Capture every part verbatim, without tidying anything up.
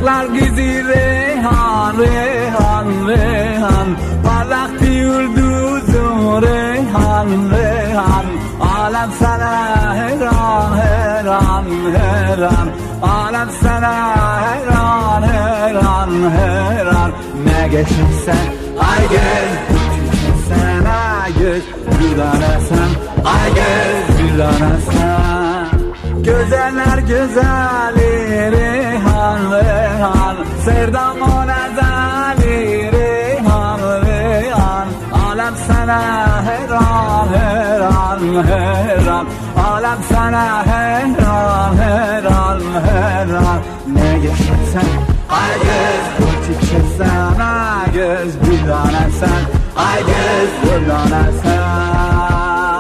Dağlar güzü reyhan, reyhan, reyhan. Parlaktı yıldızım reyhan, reyhan. Alem sana heyran, heyran, heyran. Alem sana heyran, heyran, heyran. Ne geçirsen ay göz, sen ay göz, bir tane sen ay göz, bir tane sen. Güzeller güzeli reyhan, reyhan. Serdam o nezali reyhan, reyhan. Alem sana heyran, heyran, heyran. Alem sana heyran, heyran, heyran. Ne geçersen ay göz, bu çıkırsan ay göz, bir tane sen ay göz, bir tane sen.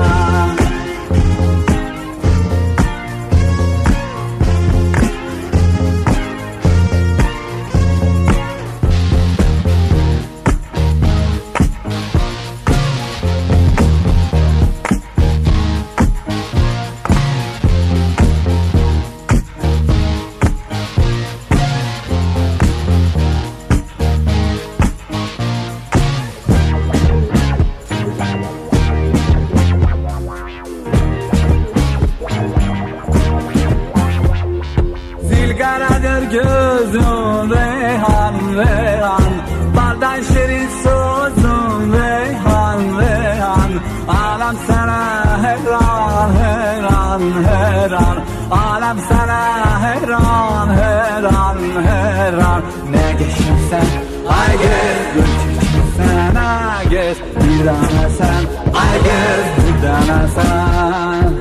Zilgaradır gözüm reyhan, reyhan. Baldan şirin sözüm reyhan, reyhan. Alem sana heyran, heyran, heyran. Alem sana heyran, heyran, heyran. Ne geçirsen ay göz, götürsen ay göz, bir tane sen ay göz, bir tane sen.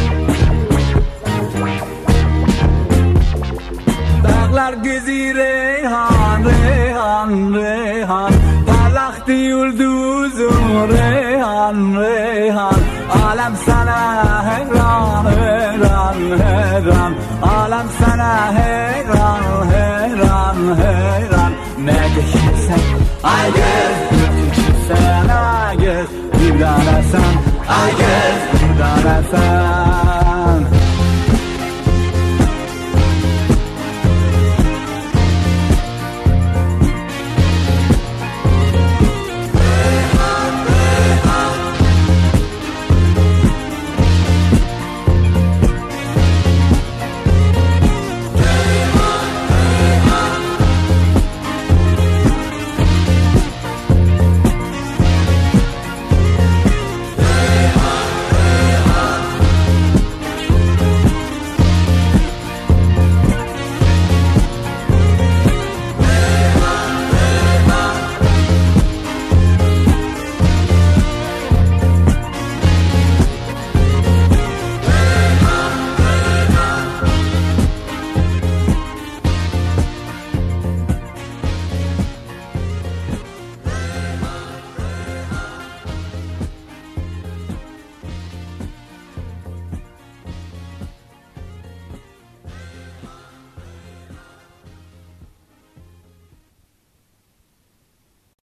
Dağlar güzü reyhan, reyhan, reyhan. Parlaktı yıldızım reyhan, reyhan. Alem sana heyran, heyran, heyran. Alem sana heyran, heyran, heyran. Ne geçirsen ay göz, götürsen ay göz, bir tane sen ay göz, bir tane sen.